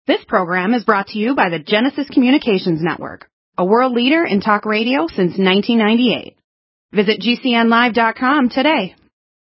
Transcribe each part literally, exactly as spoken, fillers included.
This program is brought to you by the Genesis Communications Network, a world leader in talk radio since nineteen ninety-eight. Visit G C N live dot com today.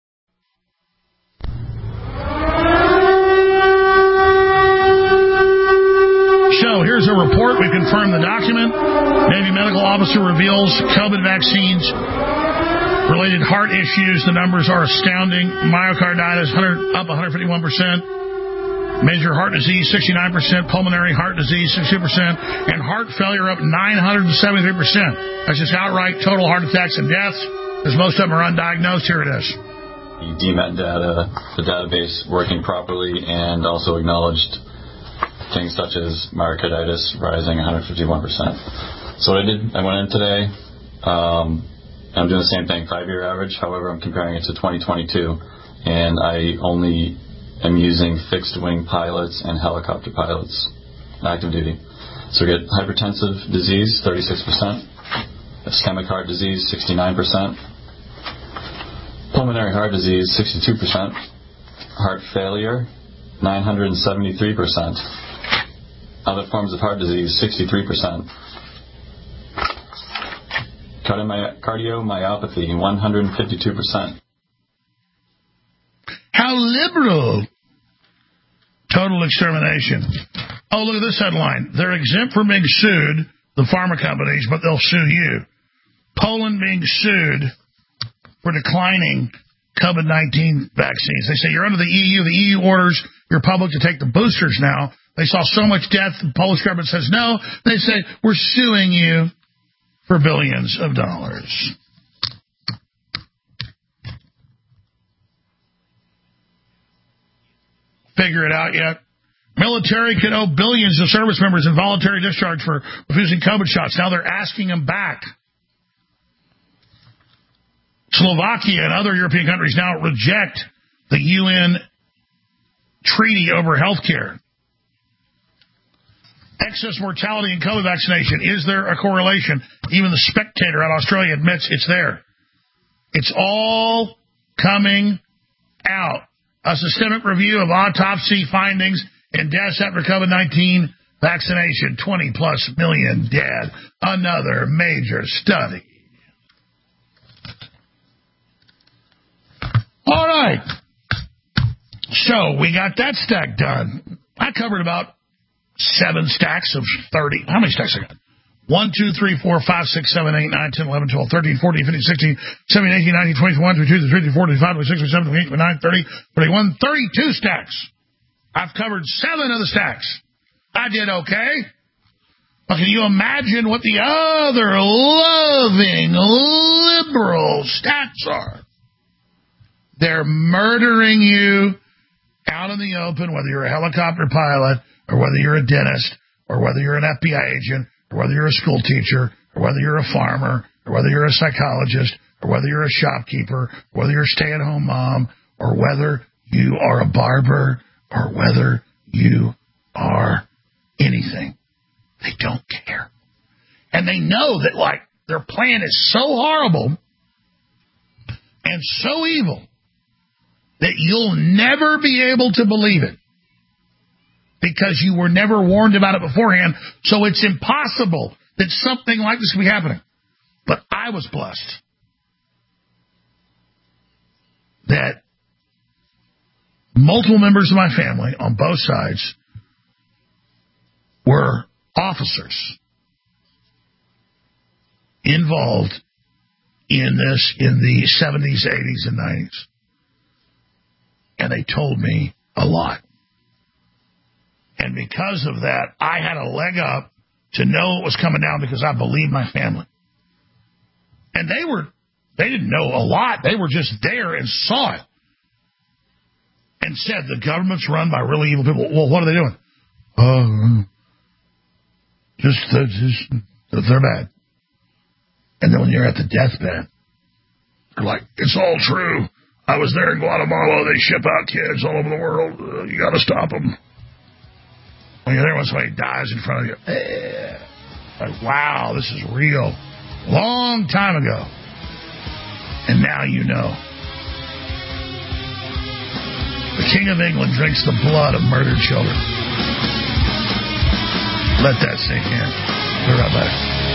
So here's a report. We confirmed the document. Navy medical officer reveals COVID vaccines related heart issues. The numbers are astounding. Myocarditis one hundred, up one hundred fifty-one percent. Major heart disease, sixty-nine percent. Pulmonary heart disease, sixty percent. And heart failure up nine hundred seventy-three percent. That's just outright total heart attacks and deaths, because most of them are undiagnosed. Here it is. The D M E T data, the database working properly, and also acknowledged things such as myocarditis rising one hundred fifty-one percent. So what I did, I went in today. Um, I'm doing the same thing, five-year average. However, I'm comparing it to twenty twenty-two, and I only am using fixed-wing pilots and helicopter pilots, active duty. So we get hypertensive disease, thirty-six percent. Ischemic heart disease, sixty-nine percent. Pulmonary heart disease, sixty-two percent. Heart failure, nine hundred seventy-three percent. Other forms of heart disease, sixty-three percent. Cardiomyopathy, one hundred fifty-two percent. How liberal. Total extermination. Oh, look at this headline. They're exempt from being sued, the pharma companies, but they'll sue you. Poland being sued for declining COVID nineteen vaccines. They say you're under the E U. The E U orders your public to take the boosters now. They saw so much death, the Polish government says no. They say, we're suing you for billions of dollars. Figure it out yet? Military could owe billions to service members in voluntary discharge for refusing COVID shots. Now they're asking them back. Slovakia and other European countries now reject the U N treaty over health care. Excess mortality in COVID vaccination. Is there a correlation? Even the Spectator out of Australia admits it's there. It's all coming out. A systemic review of autopsy findings and deaths after COVID nineteen vaccination. twenty plus million dead. Another major study. All right. So we got that stack done. I covered about seven stacks of thirty. How many stacks I got? one, two, three, four, five, six, seven, eight, nine, ten, eleven, twelve, thirteen, fourteen, fifteen, sixteen, seventeen, eighteen, nineteen, twenty, twenty-one, twenty-two, twenty-three, twenty-four, twenty-five, twenty-six, twenty-seven, twenty-eight, twenty-nine, thirty, thirty-one, thirty-two stacks. I've covered seven of the stacks. I did okay. Well, can you imagine what the other loving, liberal stacks are? They're murdering you out in the open, whether you're a helicopter pilot or whether you're a dentist or whether you're an F B I agent or whether you're a school teacher or whether you're a farmer or whether you're a psychologist or whether you're a shopkeeper, or whether you're a stay-at-home mom, or whether you are a barber, or whether you are anything. They don't care. And they know that, like, their plan is so horrible and so evil that you'll never be able to believe it because you were never warned about it beforehand, so it's impossible that something like this would be happening. But I was blessed that multiple members of my family on both sides were officers involved in this in the seventies, eighties, and nineties. And they told me a lot. And because of that, I had a leg up to know it was coming down because I believed my family. And they were, they didn't know a lot. They were just there and saw it. And said, the government's run by really evil people. Well, what are they doing? Oh, uh, just, uh, just, they're bad. And then when you're at the deathbed, you're like, it's all true. I was there in Guatemala. They ship out kids all over the world. Uh, you got to stop them. When you're there when somebody dies in front of you, eh, like, wow, this is real. Long time ago. And now you know. The King of England drinks the blood of murdered children. Let that sink in. We'll be right back.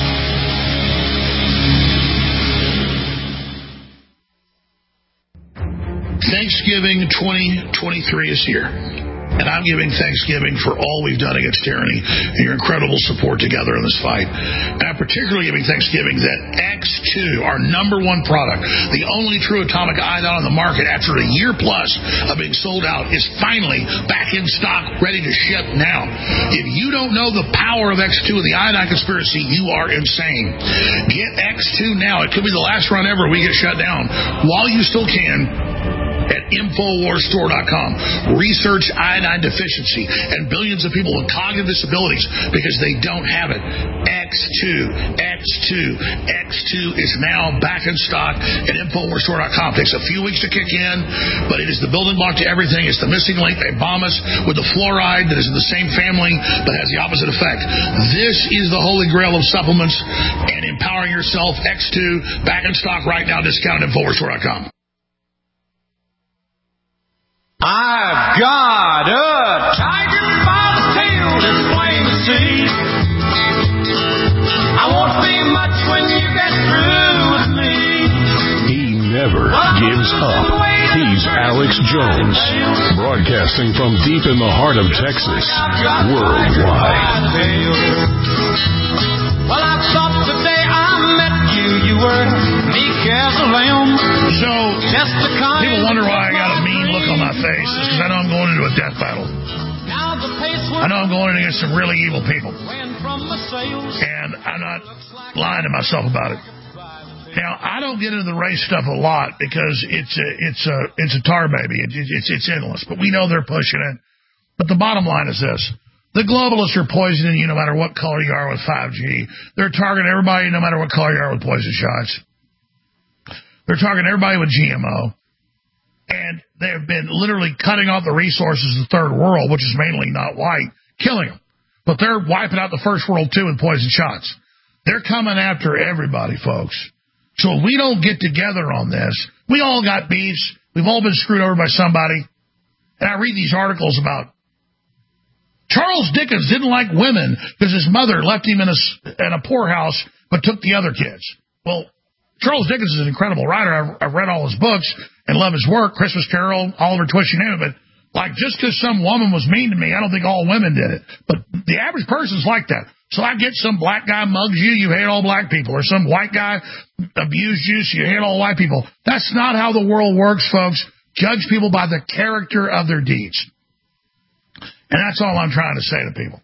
Thanksgiving twenty twenty-three is here. And I'm giving Thanksgiving for all we've done against tyranny and your incredible support together in this fight. And I'm particularly giving Thanksgiving that X two, our number one product, the only true atomic iodine on the market after a year plus of being sold out, is finally back in stock, ready to ship now. If you don't know the power of X two and the iodine conspiracy, you are insane. Get X two now. It could be the last run ever we get shut down. While you still can, at Infowars Store dot com. Research iodine deficiency and billions of people with cognitive disabilities because they don't have it. X two, X two, X two is now back in stock at Infowars Store dot com. Takes a few weeks to kick in, but it is the building block to everything. It's the missing link. They bomb us with the fluoride that is in the same family but has the opposite effect. This is the holy grail of supplements and empowering yourself. X two, back in stock right now. Discount at Infowars Store dot com. I've got a tiger by the tail that's plain to see. I won't be much when you get through with me. He never gives up. He's Alex Jones, broadcasting from deep in the heart of Texas, worldwide. Well, I thought the day I met you, you were meek as a lamb. So, people wonder why I got a mean look on my face. It's because I know I'm going into a death battle. I know I'm going against some really evil people. And I'm not lying to myself about it. Now, I don't get into the race stuff a lot because it's a, it's a, it's a tar baby. It, it, it's, it's endless. But we know they're pushing it. But the bottom line is this. The globalists are poisoning you no matter what color you are with five G. They're targeting everybody no matter what color you are with poison shots. They're targeting everybody with G M O. And they have been literally cutting off the resources of the third world, which is mainly not white, killing them. But they're wiping out the first world, too, with poison shots. They're coming after everybody, folks. So if we don't get together on this, we all got beefs. We've all been screwed over by somebody. And I read these articles about Charles Dickens didn't like women because his mother left him in a, in a poorhouse but took the other kids. Well, Charles Dickens is an incredible writer. I've, I've read all his books and love his work, Christmas Carol, Oliver Twist, you name it. But, like, just because some woman was mean to me, I don't think all women did it. But the average person's like that. So I get some black guy mugs you, you hate all black people. Or some white guy abused you, so you hate all white people. That's not how the world works, folks. Judge people by the character of their deeds. And that's all I'm trying to say to people.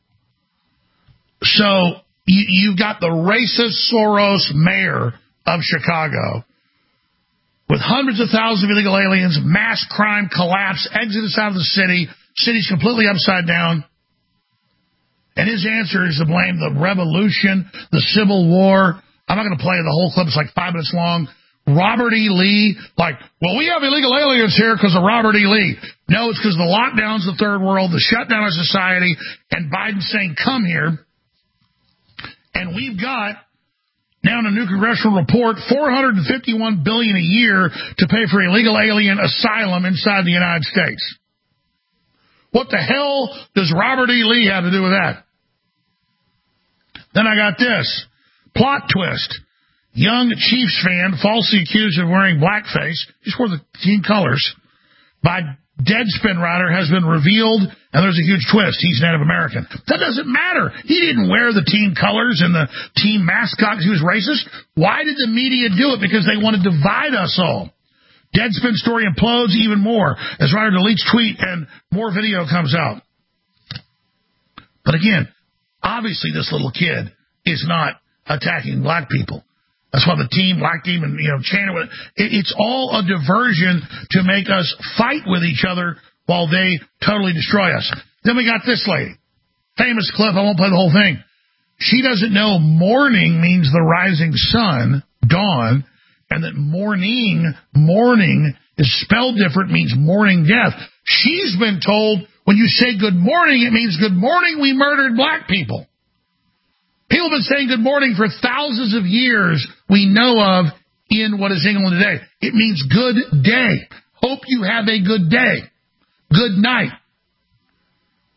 So you, you've got the racist Soros mayor of Chicago with hundreds of thousands of illegal aliens, mass crime collapse, exodus out of the city, city's completely upside down. And his answer is to blame the revolution, the Civil War. I'm not going to play the whole clip. It's like five minutes long. Robert E. Lee, like, well, we have illegal aliens here because of Robert E. Lee. No, it's because of the lockdowns of the third world, the shutdown of society, and Biden saying, come here. And we've got, now in a new congressional report, four hundred fifty-one billion dollars a year to pay for illegal alien asylum inside the United States. What the hell does Robert E. Lee have to do with that? Then I got this. Plot twist. Young Chiefs fan falsely accused of wearing blackface, just wore the team colors, by Deadspin writer has been revealed, and there's a huge twist. He's Native American. That doesn't matter. He didn't wear the team colors and the team mascot because he was racist. Why did the media do it? Because they want to divide us all. Deadspin story implodes even more as writer deletes tweet and more video comes out. But again, obviously this little kid is not attacking black people. That's why the team, black team, and, you know, chanting with it. It's all a diversion to make us fight with each other while they totally destroy us. Then we got this lady. Famous clip. I won't play the whole thing. She doesn't know morning means the rising sun, dawn, and that morning, morning is spelled different, means morning death. She's been told when you say good morning, it means good morning, we murdered black people. People have been saying good morning for thousands of years we know of in what is England today. It means good day. Hope you have a good day. Good night.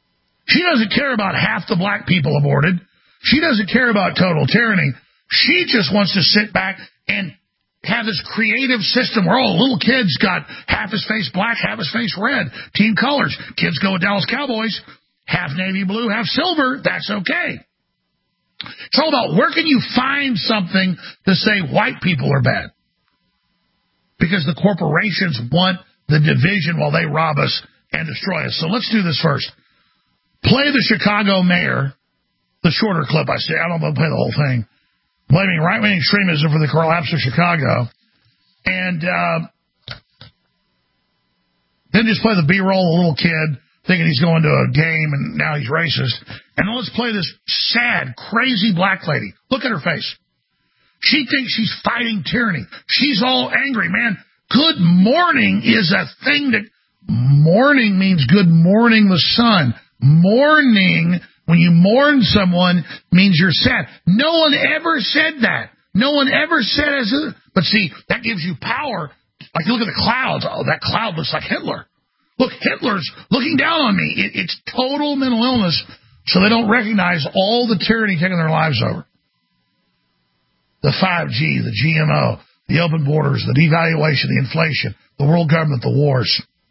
She doesn't care about half the black people aborted. She doesn't care about total tyranny. She just wants to sit back and have this creative system where, oh, little kid's got half his face black, half his face red. Team colors. Kids go with Dallas Cowboys. Half navy blue, half silver. That's okay. It's all about where can you find something to say white people are bad. Because the corporations want the division while they rob us and destroy us. So let's do this first. Play the Chicago mayor, the shorter clip I say. I don't know if I'll play the whole thing. Blaming right-wing extremism for the collapse of Chicago. And uh, then just play the B-roll of a little kid thinking he's going to a game and now he's racist. And let's play this sad, crazy black lady. Look at her face. She thinks she's fighting tyranny. She's all angry, man. Good morning is a thing that... Morning means good morning the sun. Mourning, when you mourn someone, means you're sad. No one ever said that. No one ever said as a... But see, that gives you power. Like, look at the clouds. Oh, that cloud looks like Hitler. Look, Hitler's looking down on me. It, it's total mental illness, so they don't recognize all the tyranny taking their lives over. The five G, the G M O, the open borders, the devaluation, the inflation, the world government, the wars.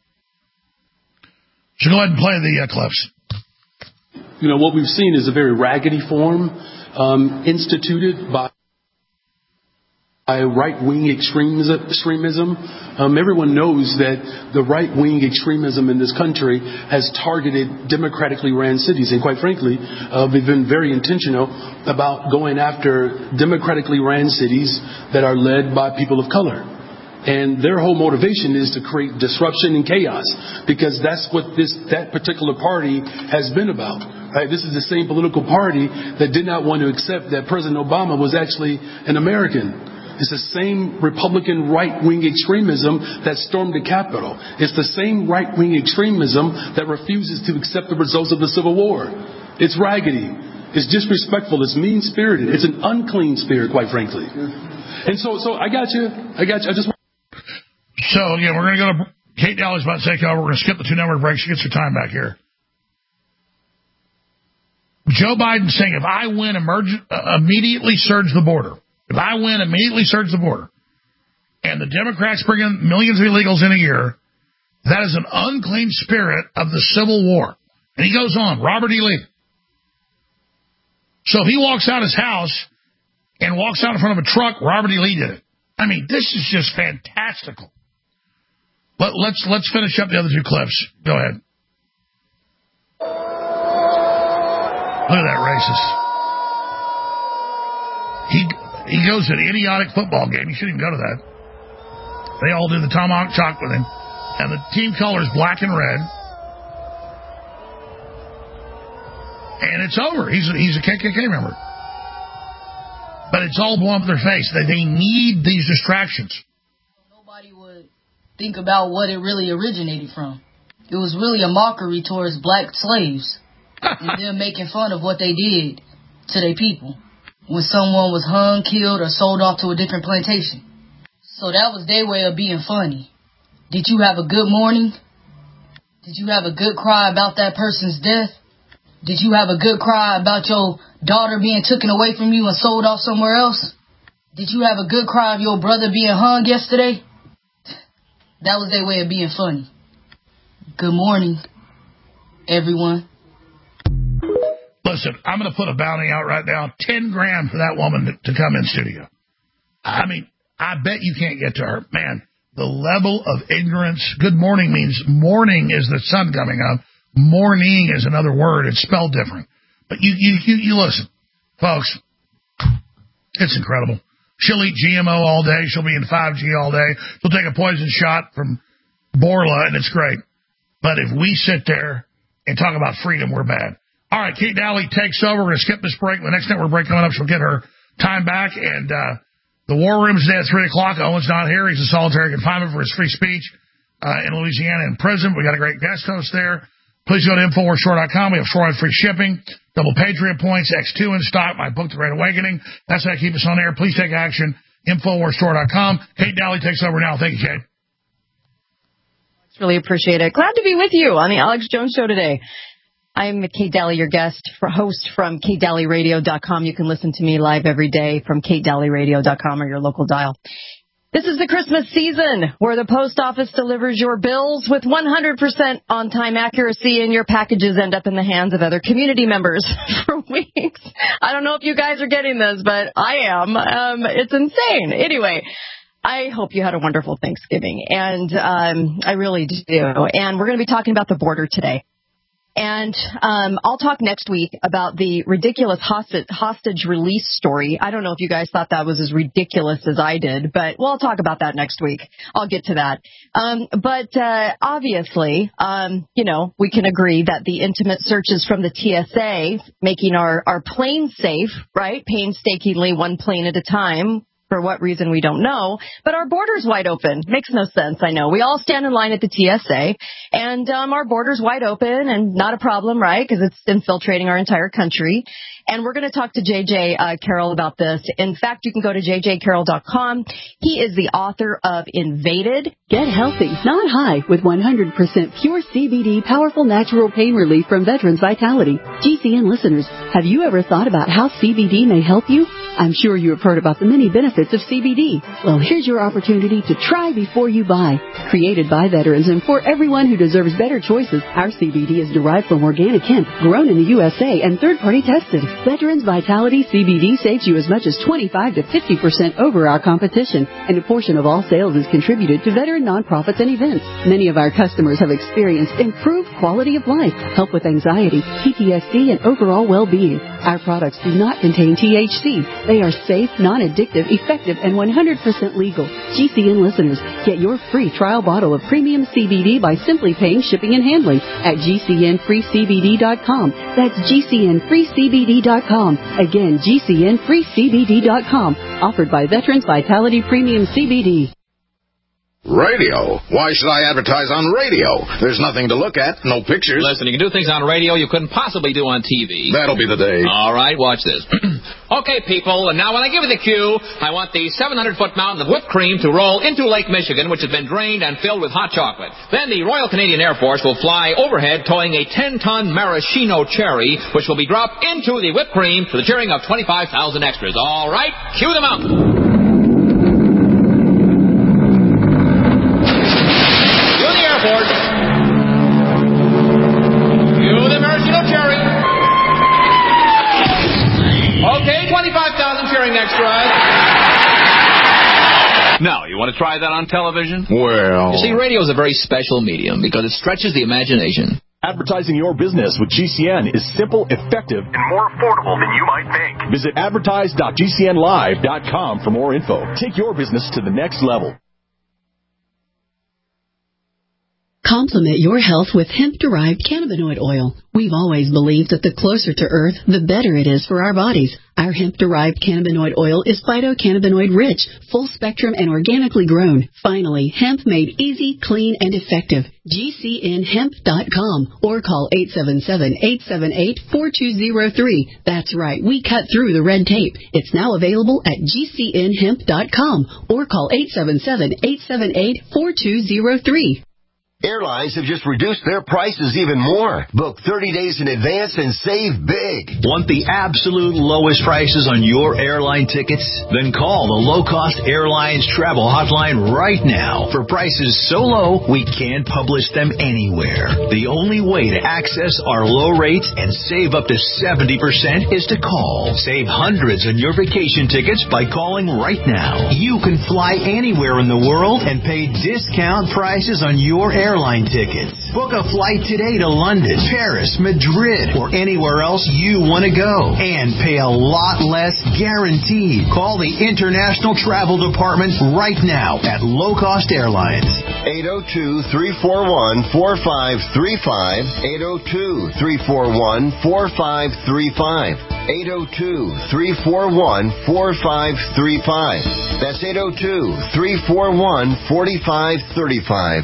So go ahead and play the uh, clips. You know, what we've seen is a very raggedy form um, instituted by... by right-wing extremism. extremism. Um, everyone knows that the right-wing extremism in this country has targeted democratically ran cities. And quite frankly, uh, we've been very intentional about going after democratically ran cities that are led by people of color. And their whole motivation is to create disruption and chaos, because that's what this that particular party has been about. Right? This is the same political party that did not want to accept that President Obama was actually an American. It's the same Republican right-wing extremism that stormed the Capitol. It's the same right-wing extremism that refuses to accept the results of the Civil War. It's raggedy. It's disrespectful. It's mean-spirited. It's an unclean spirit, quite frankly. And so, so I got you. I got you. I just. So again, we're going to go to Kate Daly's about to take over. We're going to skip the two number breaks. She gets her time back here. Joe Biden saying, if I win, emerge, uh, immediately surge the border. If I win, immediately surge the border. And the Democrats bring in millions of illegals in a year. That is an unclean spirit of the Civil War. And he goes on, Robert E. Lee. So if he walks out his house and walks out in front of a truck, Robert E. Lee did it. I mean, this is just fantastical. But let's let's finish up the other two clips. Go ahead. Look at that racist. He he goes to an idiotic football game. You shouldn't even go to that. They all do the tomahawk chalk with him. And the team color is black and red. And it's over. He's a, he's a K K K member. But it's all blown up in their face. They, they need these distractions. Nobody would think about what it really originated from. It was really a mockery towards black slaves. And them making fun of what they did to their people when someone was hung, killed, or sold off to a different plantation. So that was their way of being funny. Did you have a good morning? Did you have a good cry about that person's death? Did you have a good cry about your daughter being taken away from you and sold off somewhere else? Did you have a good cry of your brother being hung yesterday? That was their way of being funny. Good morning, everyone. Listen, I'm going to put a bounty out right now, ten grand for that woman to, to come in studio. I mean, I bet you can't get to her. Man, the level of ignorance. Good morning means morning is the sun coming up. Morning is another word. It's spelled different. But you, you, you, you listen, folks, it's incredible. She'll eat G M O all day. She'll be in five G all day. She'll take a poison shot from Borla, and it's great. But if we sit there and talk about freedom, we're bad. All right, Kate Daly takes over. We're going to skip this break. The next network break coming up, she'll get her time back. And uh, the War Room is today at three o'clock. Owen's not here. He's in solitary confinement for his free speech uh, in Louisiana in prison. We got a great guest host there. Please go to Infowars Store dot com. We have shore free shipping, double Patriot points, X two in stock, my book, The Great Awakening. That's how I keep us on air. Please take action. Infowars Store dot com. Kate Daly takes over now. Thank you, Kate. Really appreciate it. Glad to be with you on the Alex Jones Show today. I'm Kate Daly, your guest, for host from kate daly radio dot com. You can listen to me live every day from kate daly radio dot com or your local dial. This is the Christmas season where the post office delivers your bills with one hundred percent on-time accuracy, and your packages end up in the hands of other community members for weeks. I don't know if you guys are getting this, but I am. Um, it's insane. Anyway, I hope you had a wonderful Thanksgiving, and um, I really do. And we're going to be talking about the border today. And um, I'll talk next week about the ridiculous hostage, hostage release story. I don't know if you guys thought that was as ridiculous as I did, but we'll talk about that next week. I'll get to that. Um, but uh, obviously, um, you know, we can agree that the intimate searches from the T S A, making our, our planes safe, right, painstakingly one plane at a time, for what reason, we don't know, but our border's wide open. Makes no sense, I know. We all stand in line at the T S A, and um, our border's wide open, and not a problem, right, because it's infiltrating our entire country. And we're going to talk to J J uh, Carroll about this. In fact, you can go to j j carroll dot com. He is the author of Invaded. Get healthy, not high, with one hundred percent pure C B D, powerful natural pain relief from Veterans Vitality. G C N listeners, have you ever thought about how C B D may help you? I'm sure you have heard about the many benefits of C B D. Well, here's your opportunity to try before you buy. Created by veterans and for everyone who deserves better choices, our C B D is derived from organic hemp, grown in the U S A, and third-party tested. Veterans Vitality C B D saves you as much as twenty-five to fifty percent over our competition, and a portion of all sales is contributed to veteran nonprofits and events. Many of our customers have experienced improved quality of life, help with anxiety, P T S D, and overall well-being. Our products do not contain T H C. They are safe, non-addictive, effective, and one hundred percent legal. G C N listeners, get your free trial bottle of premium C B D by simply paying shipping and handling at g c n free c b d dot com. That's g c n free c b d dot com. Again, g c n free c b d dot com. Offered by Veterans Vitality Premium C B D. Radio? Why should I advertise on radio? There's nothing to look at, no pictures. Listen, you can do things on radio you couldn't possibly do on T V. That'll be the day. All right, watch this. Okay, people, and now when I give you the cue, I want the seven hundred foot mountain of whipped cream to roll into Lake Michigan, which has been drained and filled with hot chocolate. Then the Royal Canadian Air Force will fly overhead towing a ten ton maraschino cherry, which will be dropped into the whipped cream to the cheering of twenty-five thousand extras. All right, cue the mountain. twenty-five thousand cheering extra. Now, you want to try that on television? Well... You see, radio is a very special medium because it stretches the imagination. Advertising your business with G C N is simple, effective, and more affordable than you might think. Visit advertise dot g c n live dot com for more info. Take your business to the next level. Complement your health with hemp-derived cannabinoid oil. We've always believed that the closer to Earth, the better it is for our bodies. Our hemp-derived cannabinoid oil is phytocannabinoid-rich, full-spectrum, and organically grown. Finally, hemp made easy, clean, and effective. G C N hemp dot com or call eight seven seven, eight seven eight, four two zero three. That's right, we cut through the red tape. It's now available at G C N hemp dot com or call eight seven seven, eight seven eight, four two zero three. Airlines have just reduced their prices even more. Book thirty days in advance and save big. Want the absolute lowest prices on your airline tickets? Then call the Low Cost Airlines Travel Hotline right now for prices so low we can't publish them anywhere. The only way to access our low rates and save up to seventy percent is to call. Save hundreds on your vacation tickets by calling right now. You can fly anywhere in the world and pay discount prices on your airline airline tickets. Book a flight today to London, Paris, Madrid, or anywhere else you want to go and pay a lot less guaranteed. Call the International Travel Department right now at Low Cost Airlines. eight oh two, three four one, four five three five. eight oh two, three four one, four five three five. eight oh two, three four one, four five three five. That's eight oh two, three four one, four five three five.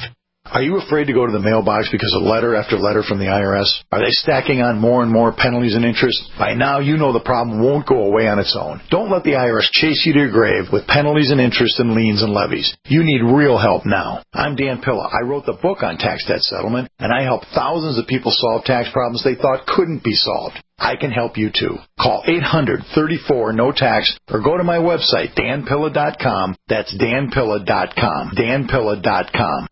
Are you afraid to go to the mailbox because of letter after letter from the I R S? Are they stacking on more and more penalties and interest? By now, you know the problem won't go away on its own. Don't let the I R S chase you to your grave with penalties and interest and liens and levies. You need real help now. I'm Dan Pilla. I wrote the book on tax debt settlement, and I help thousands of people solve tax problems they thought couldn't be solved. I can help you too. Call eight hundred, thirty-four, no tax or go to my website, dan pilla dot com. That's dan pilla dot com. dan pilla dot com.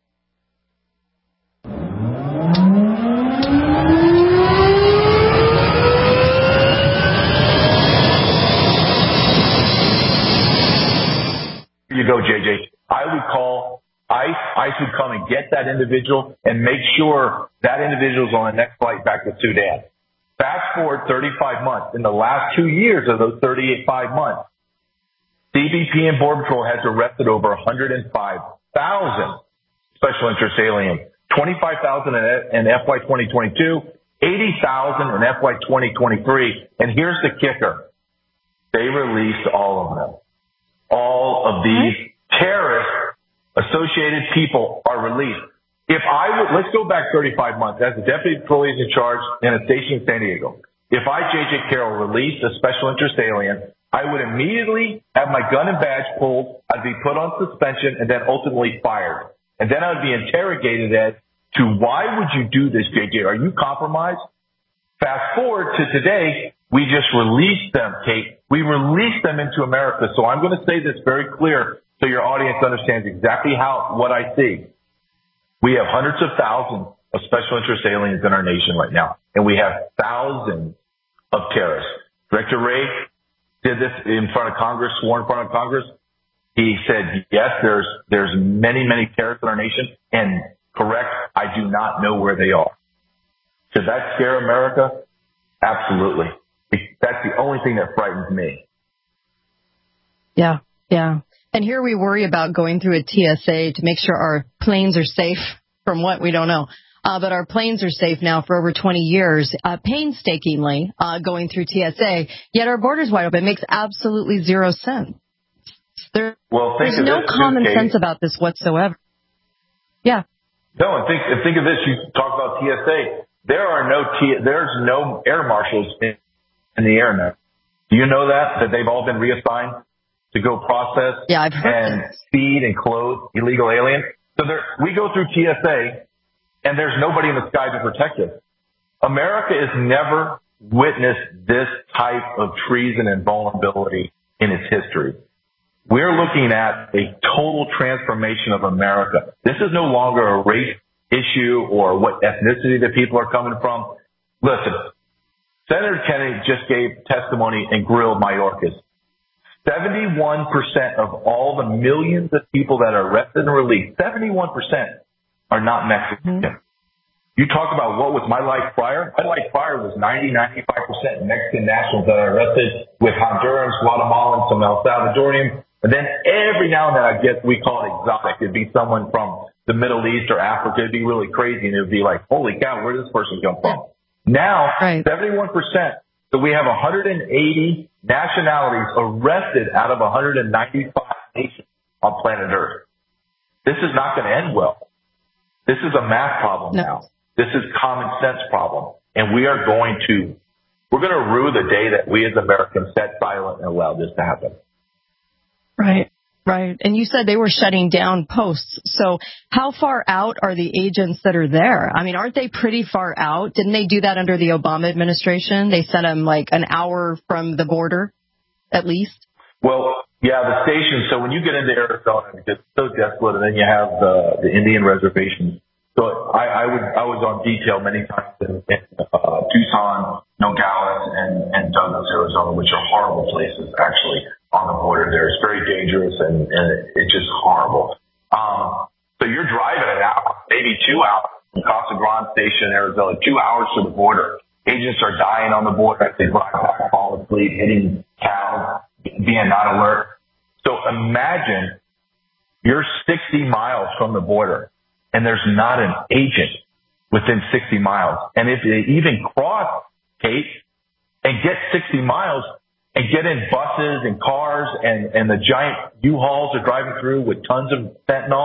Here you go, J J. I would call ICE. ICE would come and get that individual and make sure that individual's on the next flight back to Sudan. Fast forward thirty-five months. In the last two years of those thirty-five months, C B P and Border Patrol has arrested over one hundred five thousand special interest aliens, twenty-five thousand in F Y twenty twenty-two, eighty thousand in F Y twenty twenty-three. And here's the kicker. They released all of them. All of these terrorist-associated people are released. If I would, let's go back thirty-five months as a deputy patrol agent in charge in a station in San Diego. If I, J J Carroll, released a special interest alien, I would immediately have my gun and badge pulled. I'd be put on suspension and then ultimately fired. And then I'd be interrogated as to why would you do this, J J? Are you compromised? Fast forward to today, we just released them, Kate. We released them into America. So I'm going to say this very clear so your audience understands exactly how what I see. We have hundreds of thousands of special interest aliens in our nation right now, and we have thousands of terrorists. Director Wray did this in front of Congress, swore in front of Congress. He said, yes, there's there's many, many terrorists in our nation, and correct, I do not know where they are. Should that scare America? Absolutely. That's the only thing that frightens me. Yeah, yeah. And here we worry about going through a T S A to make sure our planes are safe from what we don't know. Uh, but our planes are safe now for over twenty years, uh, painstakingly uh, going through T S A, yet our border's wide open. It makes absolutely zero sense. There, well, think there's of no this, common Kate. sense about this whatsoever. Yeah. No, and think, and think of this. You talk about T S A. There are no T, there's no air marshals in, in the air now. Do you know that? That they've all been reassigned to go process yeah, I've heard and this. feed and clothe illegal aliens. So there, we go through T S A, and there's nobody in the sky to protect us. America has never witnessed this type of treason and vulnerability in its history. We're looking at a total transformation of America. This is no longer a race issue or what ethnicity the people are coming from. Listen, Senator Kennedy just gave testimony and grilled Mayorkas. seventy-one percent of all the millions of people that are arrested and released, seventy-one percent are not Mexican. Mm-hmm. You talk about what was my life prior? My life prior was ninety, ninety-five percent Mexican nationals that are arrested with Hondurans, Guatemalans, some El Salvadorian. And then every now and then I get, we call it exotic. It'd be someone from the Middle East or Africa. It'd be really crazy. And it'd be like, holy cow, where did this person come from? Now, right. seventy-one percent. So we have one hundred eighty nationalities arrested out of one hundred ninety-five nations on planet Earth. This is not going to end well. This is a math problem no. now. This is common sense problem. And we are going to, we're going to rue the day that we as Americans sat silent and allowed this to happen. Right, right. And you said they were shutting down posts. So how far out are the agents that are there? I mean, aren't they pretty far out? Didn't they do that under the Obama administration? They sent them like an hour from the border, at least? Well, yeah, the station. So when you get into Arizona, it gets so desolate, and then you have the, the Indian reservations. So I, I would, I was on detail many times in, in uh, Tucson, Nogales, and, and Douglas, Arizona, which are horrible places, actually, on the border there. It's very dangerous, and, and it, it's just horrible. Um, so you're driving an hour, maybe two hours from Casa Grande Station in Arizona, two hours to the border. Agents are dying on the border as they drive back, fall asleep, hitting cows, being not alert. So imagine you're sixty miles from the border, and there's not an agent within sixty miles. And if they even cross, Kate, and get sixty miles and get in buses and cars and, and the giant U-Hauls are driving through with tons of fentanyl,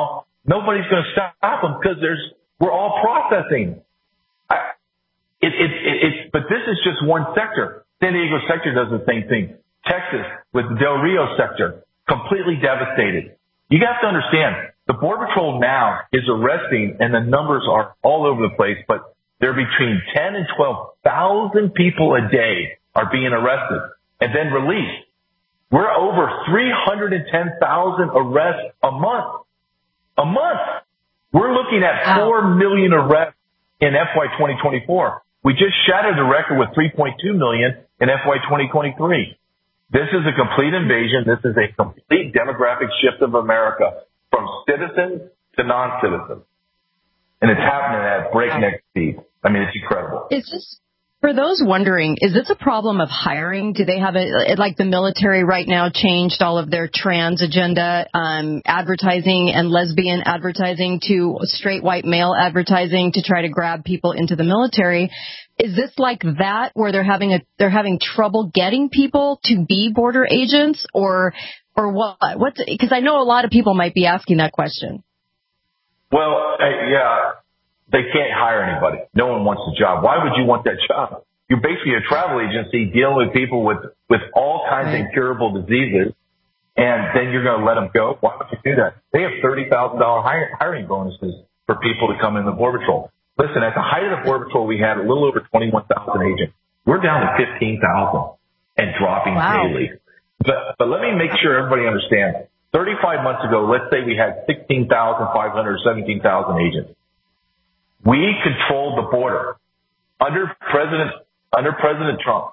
Nobody's going to stop them because there's we're all processing. I, it, it, it, it's but this is just one sector. San Diego sector does the same thing. Texas with the Del Rio sector, completely devastated. You have to understand, the Border Patrol now is arresting, and the numbers are all over the place, but they're between ten and twelve thousand people a day are being arrested and then released. We're over three hundred ten thousand arrests a month. A month. We're looking at four million arrests in F Y twenty twenty-four. We just shattered the record with three point two million in F Y twenty twenty-three. This is a complete invasion. This is a complete demographic shift of America from citizens to non-citizens. And it's happening at breakneck speed. I mean, it's incredible. Is this, for those wondering, is this a problem of hiring? Do they have a, like the military right now changed all of their trans agenda, um, advertising and lesbian advertising to straight white male advertising to try to grab people into the military? Is this like that where they're having a, they're having trouble getting people to be border agents or, or what? What's, because I know a lot of people might be asking that question. Well, uh, yeah, they can't hire anybody. No one wants the job. Why would you want that job? You're basically a travel agency dealing with people with, with all kinds right. of incurable diseases, and then you're going to let them go? Why would you do that? They have thirty thousand dollars hiring bonuses for people to come in the Border Patrol. Listen, at the height of the Border Patrol, we had a little over twenty-one thousand agents. We're down to fifteen thousand and dropping wow. daily. But, but let me make sure everybody understands. thirty-five months ago, let's say we had sixteen thousand five hundred, seventeen thousand agents. We controlled the border under President under President Trump.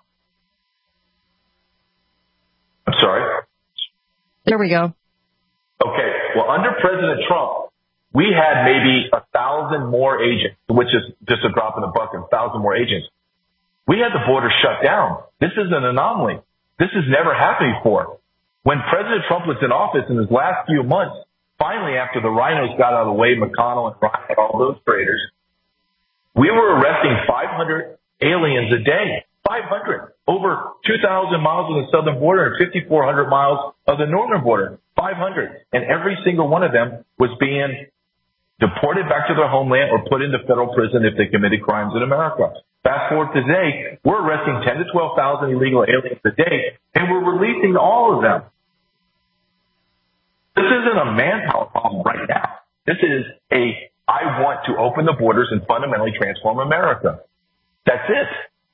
I'm sorry? There we go. Okay. Well, under President Trump, we had maybe a thousand more agents, which is just a drop in the bucket, a thousand more agents. We had the border shut down. This is an anomaly. This has never happened before. When President Trump was in office in his last few months, finally after the rhinos got out of the way, McConnell and Ryan and all those traitors, we were arresting five hundred aliens a day. five hundred. Over two thousand miles of the southern border and fifty-four hundred miles of the northern border. five hundred. And every single one of them was being deported back to their homeland or put into federal prison if they committed crimes in America. Fast forward to today, we're arresting ten to twelve thousand illegal aliens a day, and we're releasing all of them. This isn't a manpower problem right now. This is a, I want to open the borders and fundamentally transform America. That's it.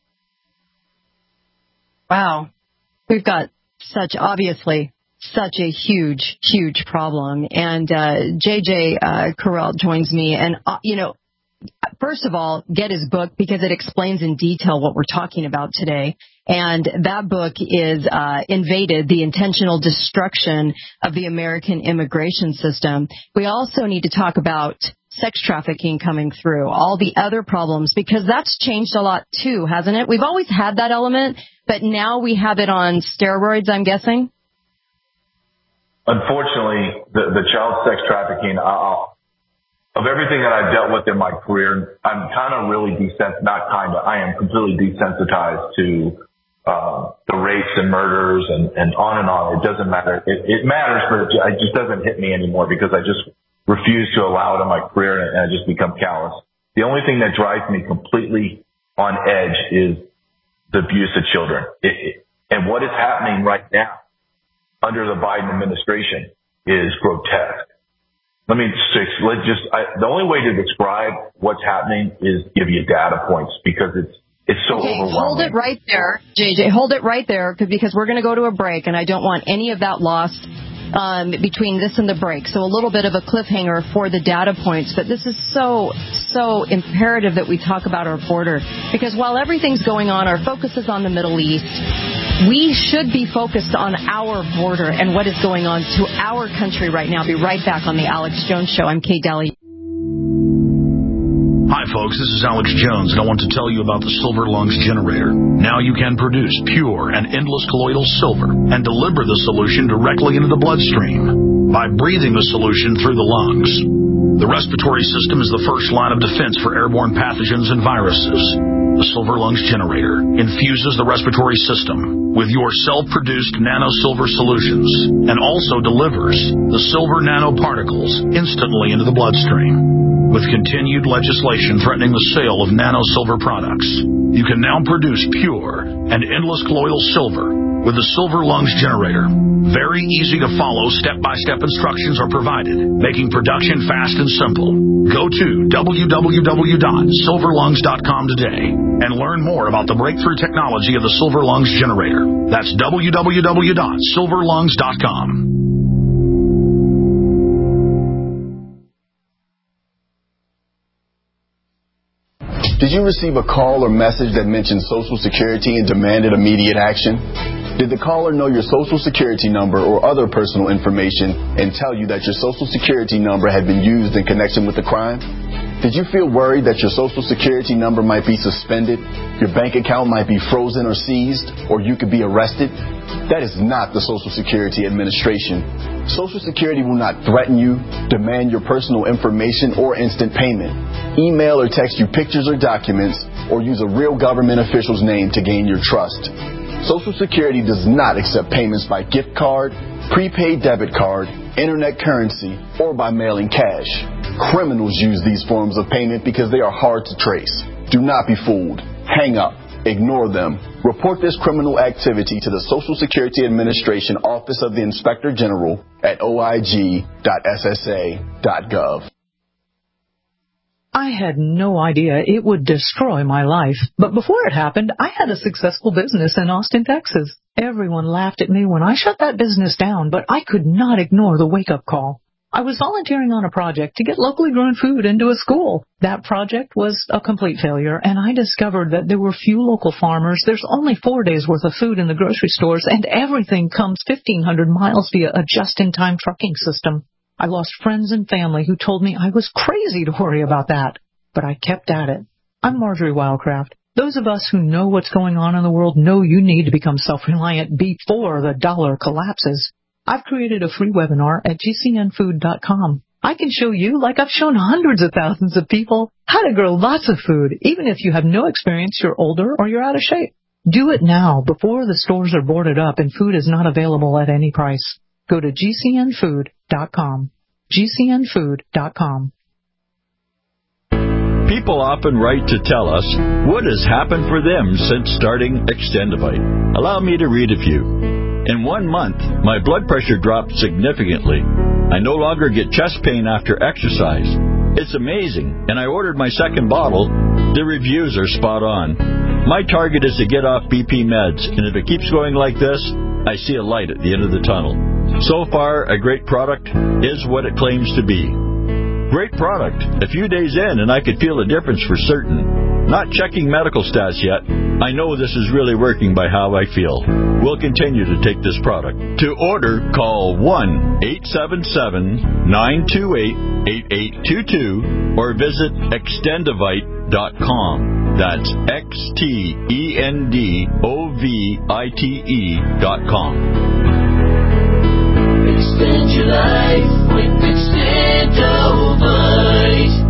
Wow. We've got such, obviously, such a huge, huge problem. And uh, J J uh, Carrell joins me. And, uh, you know, first of all, get his book because it explains in detail what we're talking about today. And that book is uh, Invaded, the Intentional Destruction of the American Immigration System. We also need to talk about sex trafficking coming through, all the other problems, because that's changed a lot too, hasn't it? We've always had that element, but now we have it on steroids, I'm guessing. Unfortunately, the, the child sex trafficking, I'll, of everything that I've dealt with in my career, I'm kind of really desensitized, not kind of, I am completely desensitized to uh, the rapes and murders and, and on and on. It doesn't matter. It, it matters, but it, it just doesn't hit me anymore because I just refuse to allow it in my career and I just become callous. The only thing that drives me completely on edge is the abuse of children. It, it, and what is happening right now under the Biden administration is grotesque. Let me just, let just I, the only way to describe what's happening is give you data points because it's it's so okay, overwhelming. Hold it right there, J J. Hold it right there because we're going to go to a break, and I don't want any of that lost um, between this and the break. So a little bit of a cliffhanger for the data points, but this is so, so imperative that we talk about our border because while everything's going on, our focus is on the Middle East. We should be focused on our border and what is going on to our country right now. I'll be right back on the Alex Jones Show. I'm Kate Daly. Hi, folks. This is Alex Jones, and I want to tell you about the Silver Lungs generator. Now you can produce pure and endless colloidal silver and deliver the solution directly into the bloodstream by breathing the solution through the lungs. The respiratory system is the first line of defense for airborne pathogens and viruses. The Silver Lungs generator infuses the respiratory system with your self-produced nano silver solutions and also delivers the silver nanoparticles instantly into the bloodstream. With continued legislation threatening the sale of nano silver products, you can now produce pure and endless colloidal silver with the Silver Lungs generator. Very easy to follow step-by-step instructions are provided, making production fast and simple. Go to w w w dot silver lungs dot com today and learn more about the breakthrough technology of the Silver Lungs generator. That's w w w dot silver lungs dot com. Did you receive a call or message that mentioned Social Security and demanded immediate action? Did the caller know your Social Security number or other personal information and tell you that your Social Security number had been used in connection with the crime? Did you feel worried that your Social Security number might be suspended, your bank account might be frozen or seized, or you could be arrested? That is not the Social Security Administration. Social Security will not threaten you, demand your personal information, or instant payment, email or text you pictures or documents, or use a real government official's name to gain your trust. Social Security does not accept payments by gift card, prepaid debit card, internet currency, or by mailing cash. Criminals use these forms of payment because they are hard to trace. Do not be fooled. Hang up. Ignore them. Report this criminal activity to the Social Security Administration Office of the Inspector General at o i g dot s s a dot gov. I had no idea it would destroy my life. But before it happened, I had a successful business in Austin, Texas. Everyone laughed at me when I shut that business down, but I could not ignore the wake-up call. I was volunteering on a project to get locally grown food into a school. That project was a complete failure, and I discovered that there were few local farmers. There's only four days' worth of food in the grocery stores, and everything comes fifteen hundred miles via a just-in-time trucking system. I lost friends and family who told me I was crazy to worry about that, but I kept at it. I'm Marjorie Wildcraft. Those of us who know what's going on in the world know you need to become self-reliant before the dollar collapses. I've created a free webinar at g c n food dot com. I can show you, like I've shown hundreds of thousands of people, how to grow lots of food, even if you have no experience, you're older, or you're out of shape. Do it now, before the stores are boarded up and food is not available at any price. Go to g c n food dot com. g c n food dot com. People often write to tell us what has happened for them since starting Extendivite. Allow me to read a few. In one month, my blood pressure dropped significantly. I no longer get chest pain after exercise. It's amazing, and I ordered my second bottle. The reviews are spot on. My target is to get off B P meds, and if it keeps going like this, I see a light at the end of the tunnel. So far, a great product is what it claims to be. Great product. A few days in, and I could feel a difference for certain. Not checking medical stats yet. I know this is really working by how I feel. We'll continue to take this product. To order, call one eight seven seven, nine two eight, eight eight two two or visit extendivite dot com. That's X T E N D O V I T E dot com. Extend your life with Extendivite.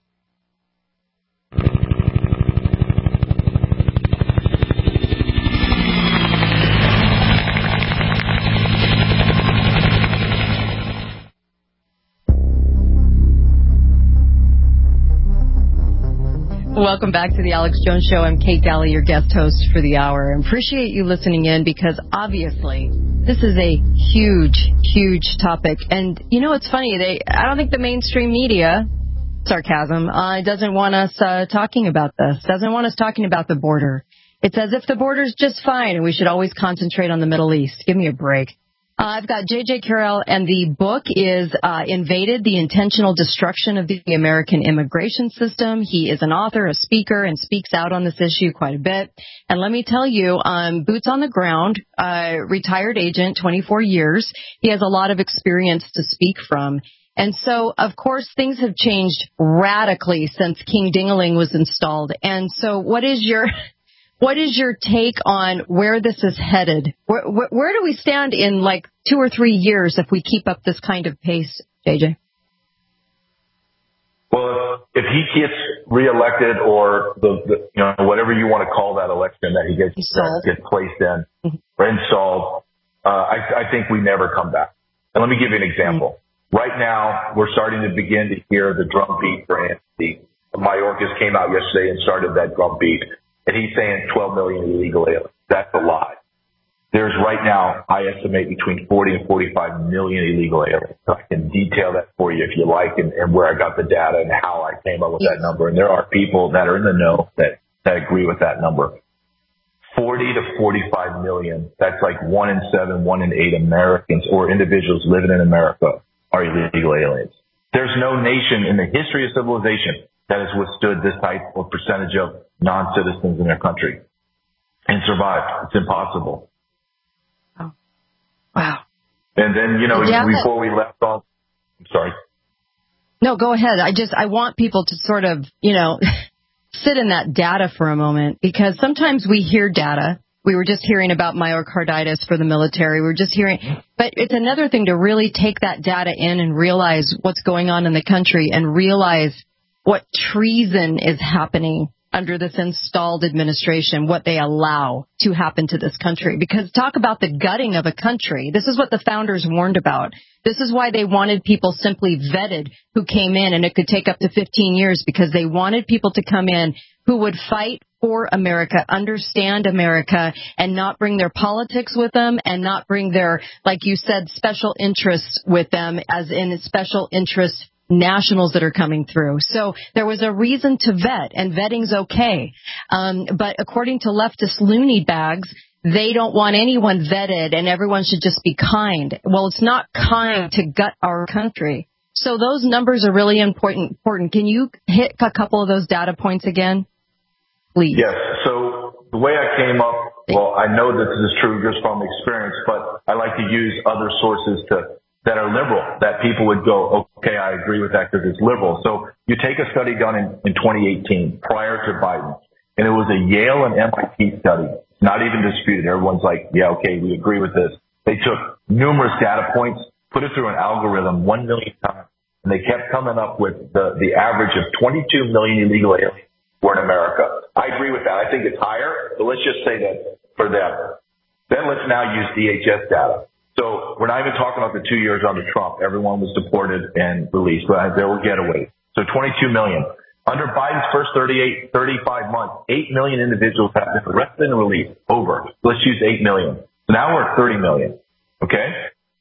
Welcome back to the Alex Jones Show. I'm Kate Daly, your guest host for the hour. I appreciate you listening in because obviously this is a huge, huge topic. And, you know, it's funny. They, I don't think the mainstream media, sarcasm, uh, doesn't want us uh, talking about this, doesn't want us talking about the border. It's as if the border's just fine and we should always concentrate on the Middle East. Give me a break. Uh, I've got J J. Carroll, and the book is uh, Invaded, the Intentional Destruction of the American Immigration System. He is an author, a speaker, and speaks out on this issue quite a bit. And let me tell you, um, boots on the ground, uh, retired agent, twenty-four years. He has a lot of experience to speak from. And so, of course, things have changed radically since King Dingaling was installed. And so what is your... What is your take on where this is headed? Where, where, where do we stand in like two or three years if we keep up this kind of pace, J J? Well, if he gets reelected or the, the you know whatever you want to call that election that he gets that gets placed in or installed, uh, I, I think we never come back. And let me give you an example. Mm-hmm. Right now, we're starting to begin to hear the drumbeat for Anthony. Mayorkas came out yesterday and started that drumbeat, and he's saying twelve million illegal aliens. That's a lie. There's right now, I estimate, between forty and forty-five million illegal aliens. So I can detail that for you if you like, and, and where I got the data and how I came up with that number. And there are people that are in the know that, that agree with that number. forty to forty-five million. That's like one in seven, one in eight Americans or individuals living in America are illegal aliens. There's no nation in the history of civilization that has withstood this type of percentage of non-citizens in their country and survived. It's impossible. Wow. And then, you know, yeah, before we left off, I'm sorry. No, go ahead. I just, I want people to sort of, you know, sit in that data for a moment, because sometimes we hear data. We were just hearing about myocarditis for the military. We were just hearing, but it's another thing to really take that data in and realize what's going on in the country and realize what treason is happening under this installed administration, what they allow to happen to this country. Because talk about the gutting of a country. This is what the founders warned about. This is why they wanted people simply vetted who came in, and it could take up to fifteen years, because they wanted people to come in who would fight for America, understand America, and not bring their politics with them and not bring their, like you said, special interests with them, as in special interest nationals that are coming through. So there was a reason to vet, and vetting's okay. Um, but according to leftist loony bags, they don't want anyone vetted and everyone should just be kind. Well, it's not kind to gut our country. So those numbers are really important. important. Can you hit a couple of those data points again, please? Yes. So the way I came up, well, I know that this is true just from experience, but I like to use other sources to that are liberal, that people would go, okay, I agree with that because it's liberal. So you take a study done in, in twenty eighteen prior to Biden, and it was a Yale and M I T study. It's not even disputed. Everyone's like, yeah, okay, we agree with this. They took numerous data points, put it through an algorithm one million times, and they kept coming up with the, the average of twenty-two million illegal aliens were in America. I agree with that. I think it's higher, but let's just say that for them. Then let's now use D H S data. So we're not even talking about the two years under Trump. Everyone was deported and released, but there were getaways. So twenty-two million. Under Biden's first thirty-eight, thirty-five months, eight million individuals have been arrested and released. Over. Let's use eight million. So now we're at thirty million. Okay?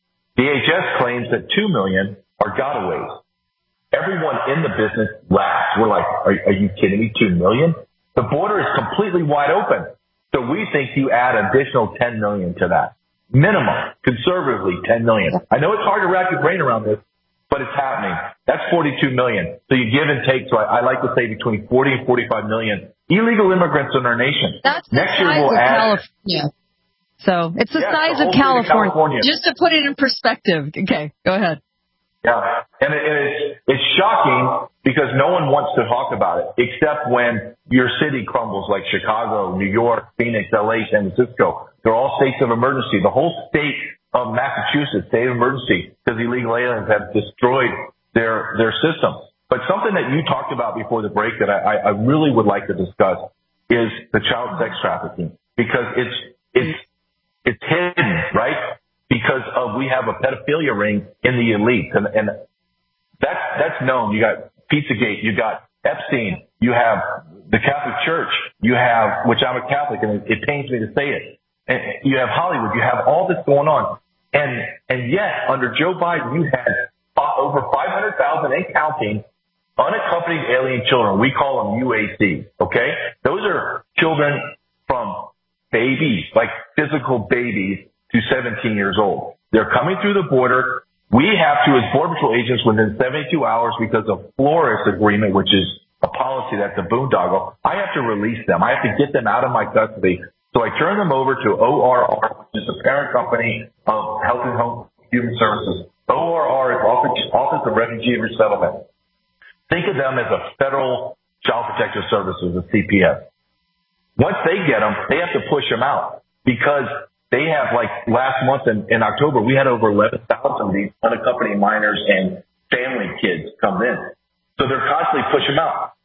D H S claims that two million are gotaways. Everyone in the business laughs. We're like, are, are you kidding me? two million? The border is completely wide open. So we think you add additional ten million to that. Minimum, conservatively, ten million. I know it's hard to wrap your brain around this, but it's happening. That's forty-two million. So you give and take. So I, I like to say between forty and forty-five million illegal immigrants in our nation. That's the Next size year we'll of add, California. So it's the yeah, size the of California. California. Just to put it in perspective. Okay, go ahead. Yeah, and, it, and it's, it's shocking because no one wants to talk about it except when your city crumbles, like Chicago, New York, Phoenix, L A, San Francisco. They're all states of emergency. The whole state of Massachusetts, state of emergency, because illegal aliens have destroyed their their system. But something that you talked about before the break that I, I really would like to discuss is the child sex trafficking, because it's it's it's hidden, right? Because of we have a pedophilia ring in the elite, and, and that's that's known. You got Pizzagate, you got Epstein, you have the Catholic Church, you have, which I'm a Catholic, and it, it pains me to say it. And you have Hollywood, you have all this going on, and and yet under Joe Biden, you had over five hundred thousand and counting unaccompanied alien children. We call them U A C. Okay, those are children from babies, like physical babies, to seventeen years old. They're coming through the border. We have to, as Border Patrol agents, within seventy-two hours, because of Flores agreement, which is a policy that's a boondoggle, I have to release them. I have to get them out of my custody. So I turn them over to O R R, which is the parent company of Health and Home Human Services. O R R is Office, Office of Refugee and Resettlement. Think of them as a federal child protective services, a C P S. Once they get them, they have to push them out, because they have, like last month in, in October, we had over eleven thousand of these unaccompanied minors and family kids come in. So they're constantly pushing them out.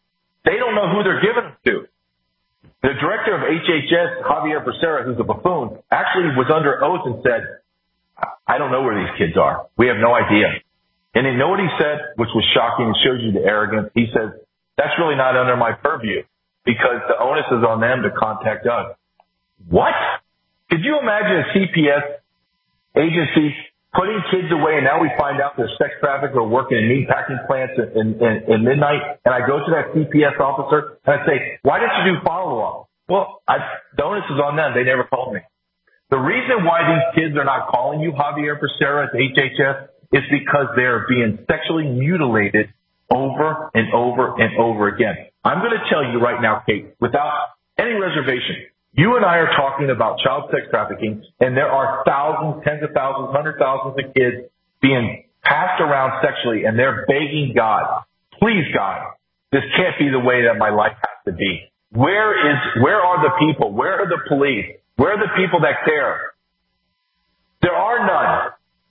They don't know who they're giving them to. The director of H H S, Javier Becerra, who's a buffoon, actually was under oath and said, I don't know where these kids are. We have no idea. And you know what he said, which was shocking and shows you the arrogance? He says, that's really not under my purview because the onus is on them to contact us. What? Could you imagine a C P S agency putting kids away, and now we find out they're sex traffickers or working in meat packing plants in, in, in midnight, and I go to that C P S officer and I say, why didn't you do follow-up? Well, I, the onus is on them. They never called me. The reason why these kids are not calling you, Javier Becerra at H H S, is because they're being sexually mutilated over and over and over again. I'm going to tell you right now, Kate, without any reservation, you and I are talking about child sex trafficking, and there are thousands, tens of thousands, hundreds of thousands of kids being passed around sexually, and they're begging God, please, God, this can't be the way that my life has to be. Where is, where are the people? Where are the police? Where are the people that care? There are none.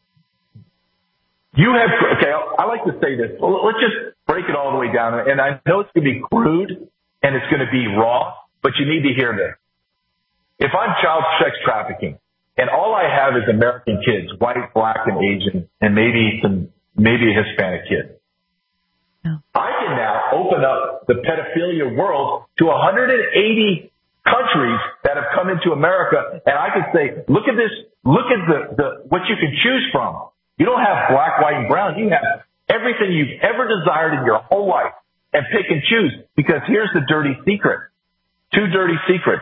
You have, okay, I like to say this. Let's just break it all the way down. And I know it's going to be crude and it's going to be raw, but you need to hear this. If I'm child sex trafficking and all I have is American kids, white, black, and Asian, and maybe some, maybe a Hispanic kid, no. I can now open up the pedophilia world to one hundred eighty countries that have come into America, and I can say, look at this, look at the, the what you can choose from. You don't have black, white, and brown. You have everything you've ever desired in your whole life, and pick and choose. Because here's the dirty secret. Two dirty secrets.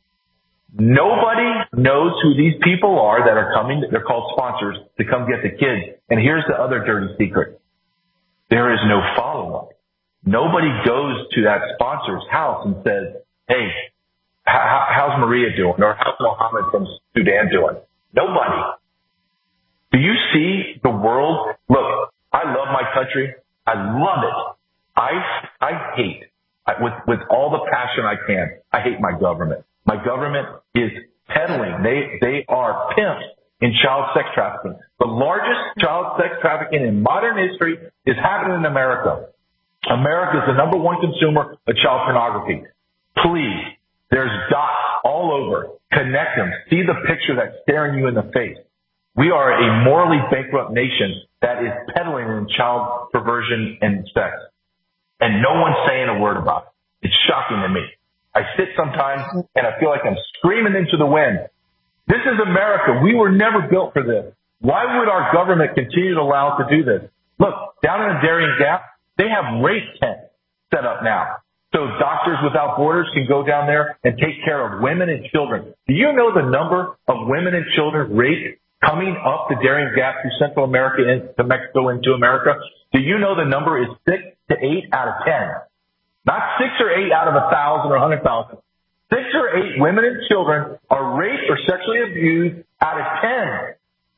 Nobody knows who these people are that are coming. They're called sponsors to come get the kids. And here's the other dirty secret. There is no follow-up. Nobody goes to that sponsor's house and says, hey, how, how's Maria doing? Or how's Mohammed from Sudan doing? Nobody. Do you see the world? Look, I love my country. I love it. I, I hate, I, with, with all the passion I can, I hate my government. My government is peddling. They, they are pimps in child sex trafficking. The largest child sex trafficking in modern history is happening in America. America is the number one consumer of child pornography. Please, there's dots all over. Connect them. See the picture that's staring you in the face. We are a morally bankrupt nation that is peddling in child perversion and sex. And no one's saying a word about it. It's shocking to me. I sit sometimes and I feel like I'm screaming into the wind. This is America. We were never built for this. Why would our government continue to allow us to do this? Look, down in the Darien Gap, they have rape tents set up now. So Doctors Without Borders can go down there and take care of women and children. Do you know the number of women and children raped coming up the Darien Gap through Central America into Mexico into America? Do you know the number is six to eight out of ten? Not six or eight out of a thousand or a hundred thousand. Six or eight women and children are raped or sexually abused out of ten.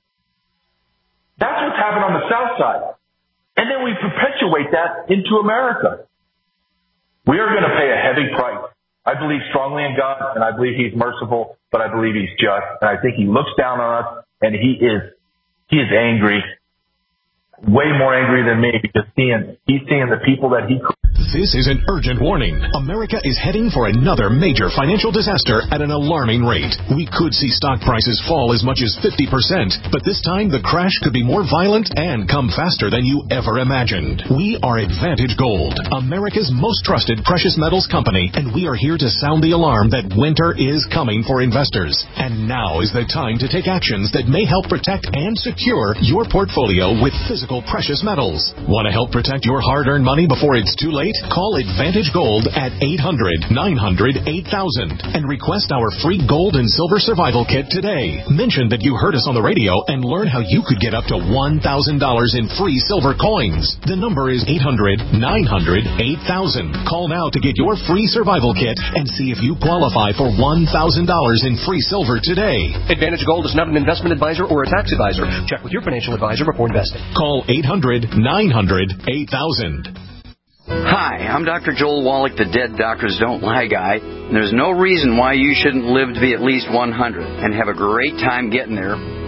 That's what's happened on the South Side. And then we perpetuate that into America. We are going to pay a heavy price. I believe strongly in God, and I believe He's merciful, but I believe He's just. And I think He looks down on us, and He is, He is angry, way more angry than me, because seeing, He's seeing the people that He created. This is an urgent warning. America is heading for another major financial disaster at an alarming rate. We could see stock prices fall as much as fifty percent, but this time the crash could be more violent and come faster than you ever imagined. We are Advantage Gold, America's most trusted precious metals company, and we are here to sound the alarm that winter is coming for investors. And now is the time to take actions that may help protect and secure your portfolio with physical precious metals. Want to help protect your hard-earned money before it's too late? Call Advantage Gold at eight hundred, nine hundred, eight thousand and request our free gold and silver survival kit today. Mention that you heard us on the radio and learn how you could get up to one thousand dollars in free silver coins. The number is eight hundred, nine hundred, eight thousand. Call now to get your free survival kit and see if you qualify for one thousand dollars in free silver today. Advantage Gold is not an investment advisor or a tax advisor. Check with your financial advisor before investing. Call eight hundred, nine hundred, eight thousand. Hi, I'm Doctor Joel Wallach, the Dead Doctors Don't Lie guy. And there's no reason why you shouldn't live to be at least one hundred and have a great time getting there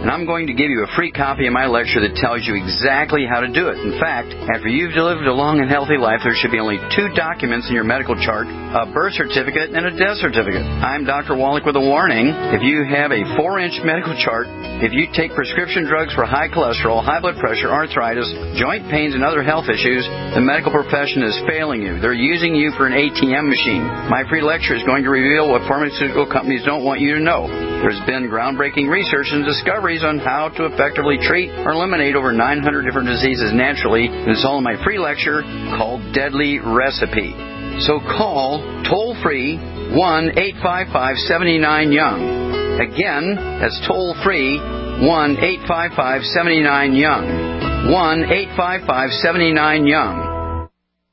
and I'm going to give you a free copy of my lecture that tells you exactly how to do it. In fact, after you've lived a long and healthy life, there should be only two documents in your medical chart, a birth certificate and a death certificate. I'm Doctor Wallach with a warning. If you have a four-inch medical chart, if you take prescription drugs for high cholesterol, high blood pressure, arthritis, joint pains, and other health issues, the medical profession is failing you. They're using you for an A T M machine. My free lecture is going to reveal what pharmaceutical companies don't want you to know. There's been groundbreaking research and discoveries on how to effectively treat or eliminate over nine hundred different diseases naturally. It's all in my free lecture called Deadly Recipe. So call toll-free one eight five five, seven nine, young. Again, that's toll-free one eight five five, seven nine, young. one eight five five, seven nine, young.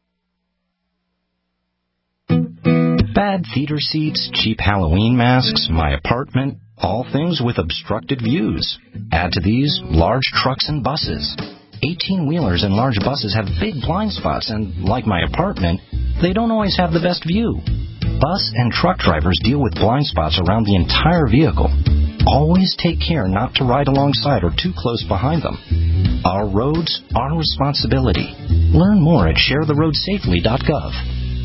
Bad theater seats, cheap Halloween masks, my apartment, all things with obstructed views. Add to these large trucks and buses. eighteen-wheelers and large buses have big blind spots, and like my apartment, they don't always have the best view. Bus and truck drivers deal with blind spots around the entire vehicle. Always take care not to ride alongside or too close behind them. Our roads, our responsibility. Learn more at share the road safely dot gov.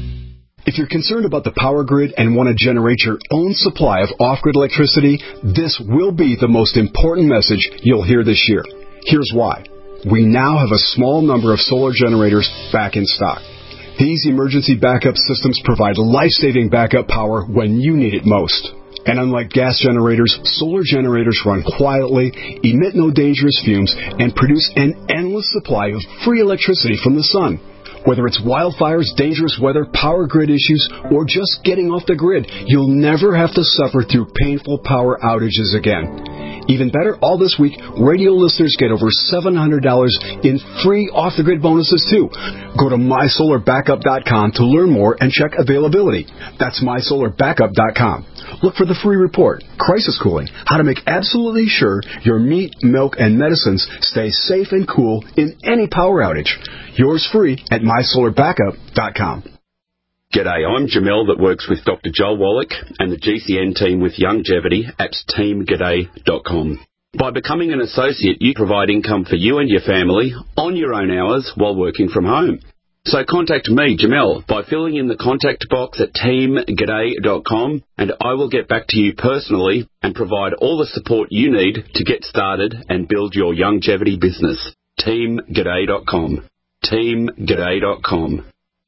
If you're concerned about the power grid and want to generate your own supply of off-grid electricity, this will be the most important message you'll hear this year. Here's why. We now have a small number of solar generators back in stock. These emergency backup systems provide life-saving backup power when you need it most. And unlike gas generators, solar generators run quietly, emit no dangerous fumes, and produce an endless supply of free electricity from the sun. Whether it's wildfires, dangerous weather, power grid issues, or just getting off the grid, you'll never have to suffer through painful power outages again. Even better, all this week, radio listeners get over seven hundred dollars in free off-the-grid bonuses, too. Go to my solar backup dot com to learn more and check availability. That's my solar backup dot com. Look for the free report, Crisis Cooling, how to make absolutely sure your meat, milk, and medicines stay safe and cool in any power outage. Yours free at my solar backup dot com. G'day, I'm Jamel that works with Doctor Joel Wallach and the G C N team with Longevity at team g'day dot com. By becoming an associate, you provide income for you and your family on your own hours while working from home. So contact me, Jamel, by filling in the contact box at team g'day dot com, and I will get back to you personally and provide all the support you need to get started and build your longevity business. team g'day dot com. team g'day dot com.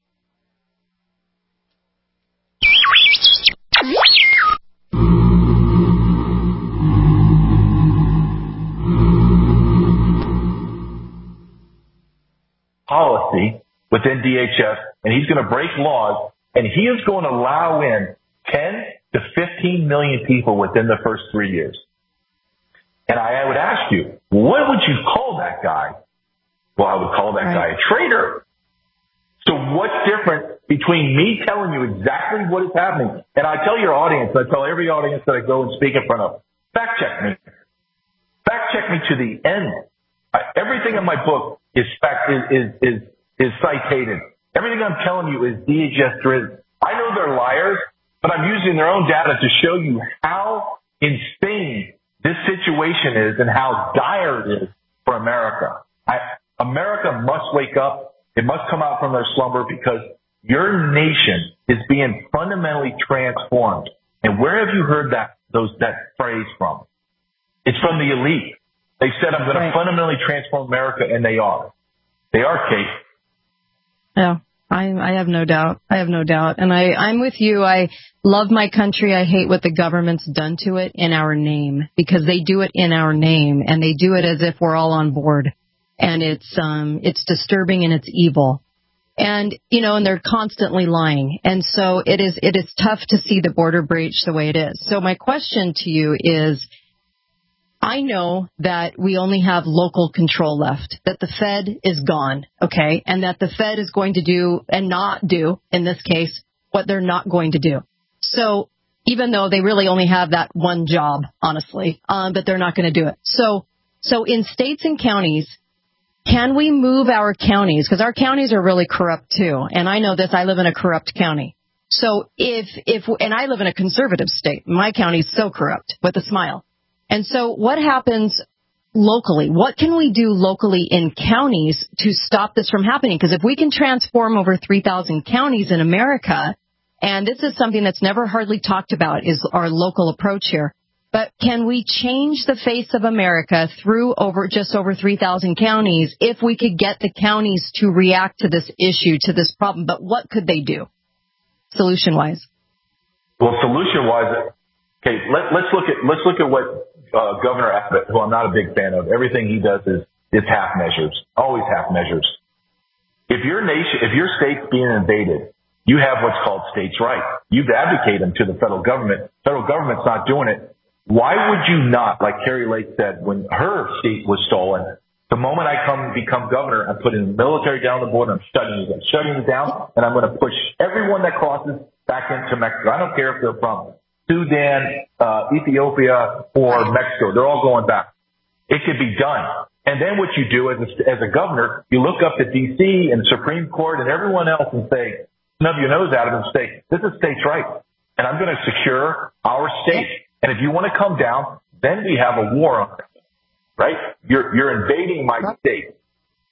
Policy within D H S, and he's going to break laws, and he is going to allow in ten to fifteen million people within the first three years. And I would ask you, what would you call that guy? Well, I would call that right. guy a traitor. So what's different between me telling you exactly what is happening? And I tell your audience, I tell every audience that I go and speak in front of, fact check me. Fact check me to the end. I, everything in my book is fact, is, is, is, is citated. Everything I'm telling you is D H S driven. I know they're liars, but I'm using their own data to show you how insane this situation is and how dire it is for America. I, America must wake up. It must come out from their slumber because your nation is being fundamentally transformed. And where have you heard that those that phrase from? It's from the elite. They said, I'm going right. to fundamentally transform America, and they are. They are, Kate. Yeah, I, I have no doubt. I have no doubt. And I, I'm with you. I love my country. I hate what the government's done to it in our name, because they do it in our name, and they do it as if we're all on board. And it's um it's disturbing and it's evil. And, you know, and they're constantly lying. And so it is it is tough to see the border breach the way it is. So my question to you is, I know that we only have local control left, that the Fed is gone, okay, and that the Fed is going to do and not do, in this case, what they're not going to do. So even though they really only have that one job, honestly, um, but they're not going to do it. So so in states and counties, can we move our counties? Because our counties are really corrupt, too. And I know this. I live in a corrupt county. So if, if, and I live in a conservative state. My county is so corrupt with a smile. And so what happens locally? What can we do locally in counties to stop this from happening? Because if we can transform over three thousand counties in America, and this is something that's never hardly talked about, is our local approach here. But can we change the face of America through over just over three thousand counties if we could get the counties to react to this issue, to this problem? But what could they do, solution-wise? Well, solution-wise, okay, let, let's look at let's look at what uh, Governor Abbott, who I'm not a big fan of, everything he does is is half measures, always half measures. If your nation, if your state's being invaded, you have what's called states' rights. You've advocated them to the federal government. Federal government's not doing it. Why would you not, like Carrie Lake said, when her state was stolen, the moment I come become governor, I'm putting the military down the border, I'm shutting you, I'm shutting you down, and I'm going to push everyone that crosses back into Mexico. I don't care if they're from Sudan, uh, Ethiopia, or Mexico. They're all going back. It could be done. And then what you do as a, as a governor, you look up to D C and the Supreme Court and everyone else and say, snub your nose at them and say, this is states' rights, and I'm going to secure our state. And if you want to come down, then we have a war on it, right? You're, you're invading my state,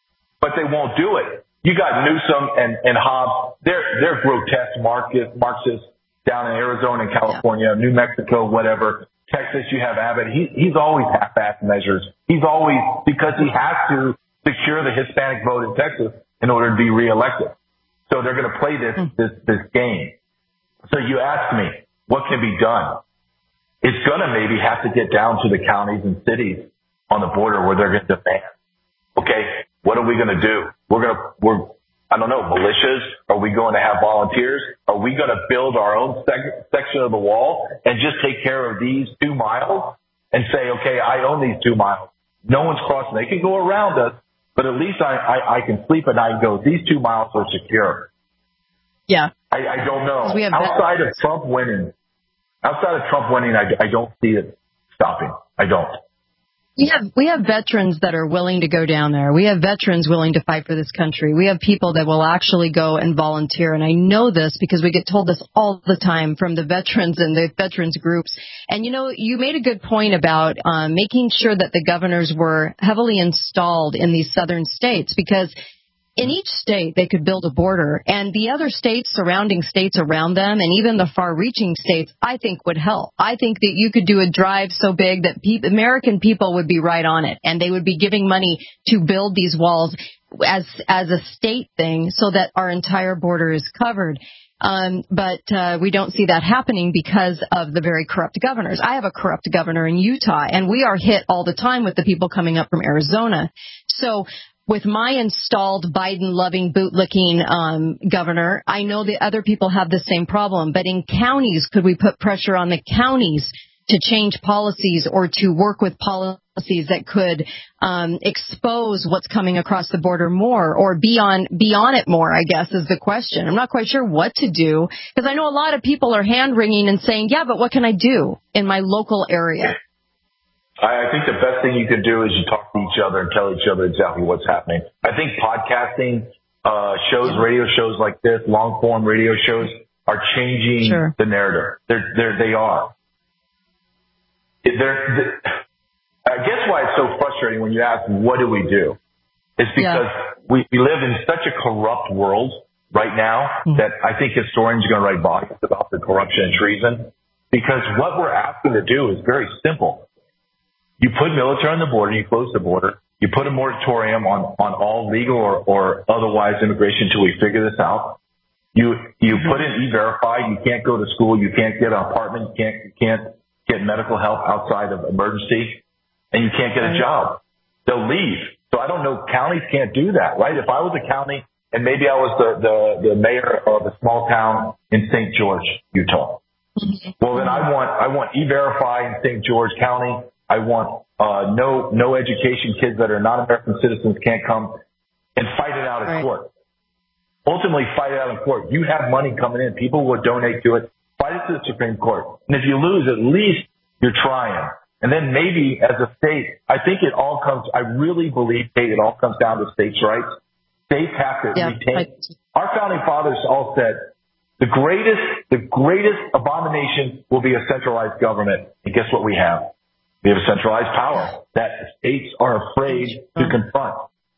but they won't do it. You got Newsom and, and Hobbs. They're, they're grotesque Marxist, Marxists down in Arizona and California, New Mexico, whatever. Texas, you have Abbott. He, he's always half-assed measures. He's always, because he has to secure the Hispanic vote in Texas in order to be reelected. So they're going to play this, this, this game. So you ask me, what can be done? It's going to maybe have to get down to the counties and cities on the border where they're going to demand, okay, what are we going to do? We're going to, we're, I don't know, militias? Are we going to have volunteers? Are we going to build our own sec- section of the wall and just take care of these two miles and say, okay, I own these two miles. No one's crossing. They can go around us, but at least I, I, I can sleep at night and go, these two miles are secure. Yeah. I, I don't know. We have Outside of Trump winning, Outside of Trump winning, I, I don't see it stopping. I don't. We have we have veterans that are willing to go down there. We have veterans willing to fight for this country. We have people that will actually go and volunteer. And I know this because we get told this all the time from the veterans and the veterans groups. And, you know, you made a good point about um, making sure that the governors were heavily installed in these southern states, because in each state, they could build a border, and the other states, surrounding states around them, and even the far-reaching states, I think would help. I think that you could do a drive so big that pe- American people would be right on it, and they would be giving money to build these walls as as a state thing so that our entire border is covered. Um, but uh, we don't see that happening because of the very corrupt governors. I have a corrupt governor in Utah, and we are hit all the time with the people coming up from Arizona. So with my installed Biden-loving, boot-licking um, governor, I know that other people have the same problem. But in counties, could we put pressure on the counties to change policies or to work with policies that could um, expose what's coming across the border more, or be on, be on it more, I guess, is the question. I'm not quite sure what to do, because I know a lot of people are hand-wringing and saying, yeah, but what can I do in my local area? I think the best thing you can do is you talk to each other and tell each other exactly what's happening. I think podcasting uh, shows, radio shows like this, long-form radio shows are changing sure. the narrative. They're, they're, they are. They're, they're, I guess why it's so frustrating when you ask, what do we do? Is because yeah. we, we live in such a corrupt world right now mm-hmm. that I think historians are going to write volumes about the corruption and treason, because what we're asking to do is very simple. You put military on the border, you close the border, you put a moratorium on, on all legal or, or otherwise immigration until we figure this out. You, you put in E-Verify, you can't go to school, you can't get an apartment, you can't, you can't get medical help outside of emergency, and you can't get a job. They'll leave. So I don't know, counties can't do that, right? If I was a county and maybe I was the, the, the mayor of a small town in Saint George, Utah. Well, then I want, I want E-Verify in Saint George County. I want uh, no no education. Kids that are not American citizens can't come, and fight it out in right. court. Ultimately, fight it out in court. You have money coming in. People will donate to it. Fight it to the Supreme Court. And if you lose, at least you're trying. And then maybe as a state, I think it all comes, I really believe, Kate, it all comes down to states' rights. States have to yeah, retain. I, our founding fathers all said, the greatest, the greatest abomination will be a centralized government. And guess what we have? We have a centralized power that states are afraid to confront.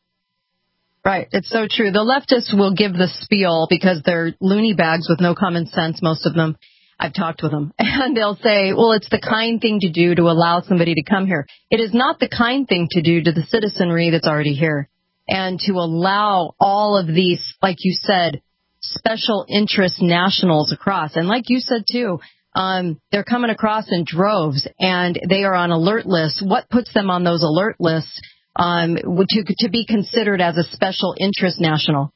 Right. It's so true. The leftists will give the spiel because they're loony bags with no common sense, most of them. I've talked with them. And they'll say, well, it's the kind thing to do to allow somebody to come here. It is not the kind thing to do to the citizenry that's already here. And to allow all of these, like you said, special interest nationals across. And like you said, too, um, they're coming across in droves, and they are on alert lists. What puts them on those alert lists um, to, to be considered as a special interest national?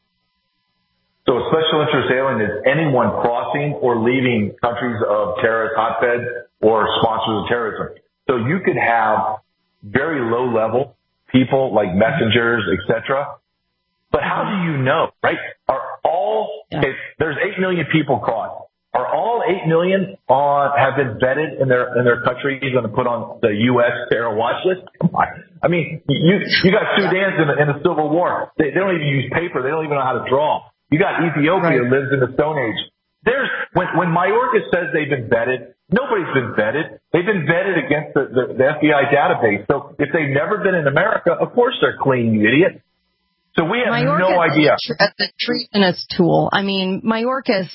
So a special interest alien is anyone crossing or leaving countries of terrorist hotbeds or sponsors of terrorism. So you could have very low-level people like messengers, et cetera. But how do you know, right? Are all okay, there's eight million people caught. Are all eight million on have been vetted in their in their countries and put on the U S terror watch list? Come on. I mean, you you got Sudans in the, in the Civil War. They, they don't even use paper. They don't even know how to draw. You got Ethiopia right. lives in the Stone Age. There's when when Mayorkas says they've been vetted, nobody's been vetted. They've been vetted against the, the, the F B I database. So if they've never been in America, of course they're clean, you idiot. So we have Mayorkas no idea. As a treasonous tool. I mean, Mayorkas,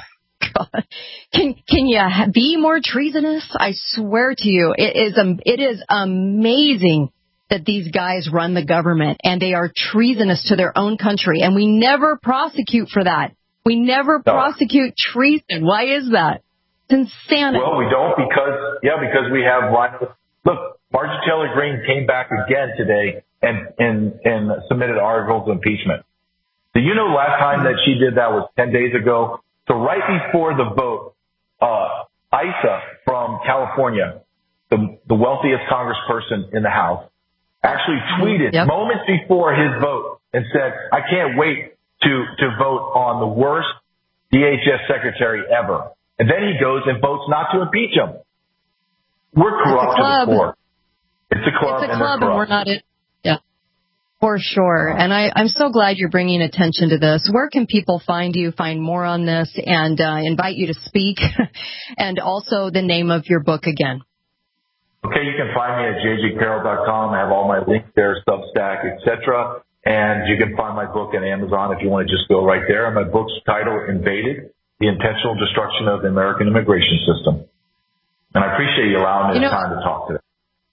God, can can you be more treasonous? I swear to you, it is um, it is amazing that these guys run the government and they are treasonous to their own country, and we never prosecute for that. We never no. prosecute treason. Why is that? It's insanity. Well, we don't because yeah, because we have look. Marjorie Taylor Greene came back again today and, and, and submitted articles of impeachment. So you know last time that she did that was ten days ago. So right before the vote, uh, Issa from California, the, the wealthiest congressperson in the House, actually tweeted yep. moments before his vote and said, I can't wait to, to vote on the worst D H S secretary ever. And then he goes and votes not to impeach him. We're corrupt to the core. It's a club, it's a and, club and we're not in. Yeah, for sure. And I, I'm so glad you're bringing attention to this. Where can people find you, find more on this, and uh, invite you to speak, and also the name of your book again? Okay, you can find me at j j carroll dot com. I have all my links there, Substack, et cetera. And you can find my book on Amazon if you want to just go right there. And my book's title, Invaded, The Intentional Destruction of the American Immigration System. And I appreciate you allowing me you know, the time to talk today.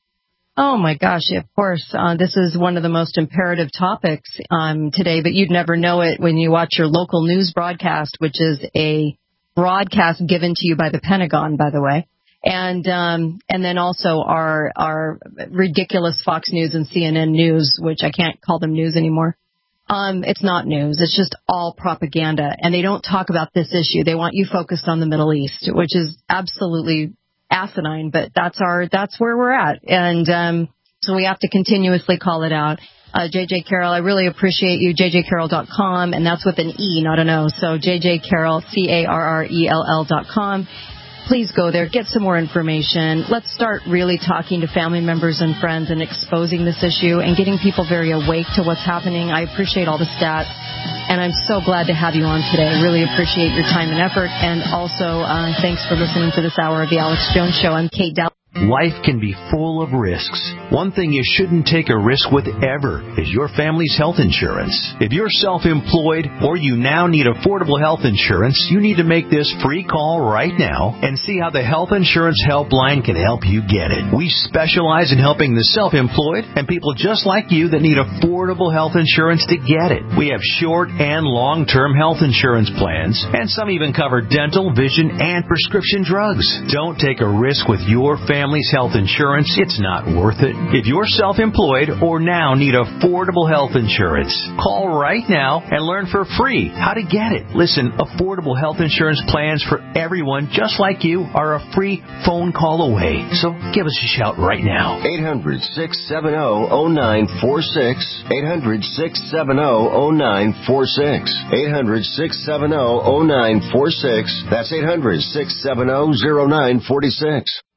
Oh, my gosh, of course. Uh, this is one of the most imperative topics um, today, but you'd never know it when you watch your local news broadcast, which is a broadcast given to you by the Pentagon, by the way. And um, and then also our our ridiculous Fox News and C N N News, which I can't call them news anymore. Um, it's not news. It's just all propaganda. And they don't talk about this issue. They want you focused on the Middle East, which is absolutely asinine, but that's our that's where we're at. And um, so we have to continuously call it out. Uh, J J Carroll, I really appreciate you, j j carroll dot com, and that's with an E, not an O. So J J Carroll, C A R R E L L dot com. Please go there, get some more information. Let's start really talking to family members and friends and exposing this issue and getting people very awake to what's happening. I appreciate all the stats, and I'm so glad to have you on today. I really appreciate your time and effort, and also uh, thanks for listening to this hour of the Alex Jones Show. I'm Kate Dowling. Life can be full of risks. One thing you shouldn't take a risk with ever is your family's health insurance. If you're self-employed or you now need affordable health insurance, you need to make this free call right now and see how the Health Insurance Helpline can help you get it. We specialize in helping the self-employed and people just like you that need affordable health insurance to get it. We have short and long-term health insurance plans, and some even cover dental, vision, and prescription drugs. Don't take a risk with your family. Family's health insurance, it's not worth it. If you're self-employed or now need affordable health insurance, call right now and learn for free how to get it. Listen, affordable health insurance plans for everyone just like you are a free phone call away. So give us a shout right now. eight hundred, six seven zero, zero nine four six. eight hundred, six seven zero, zero nine four six. eight hundred, six seven zero, zero nine four six. That's eight hundred, six seven zero, zero nine four six.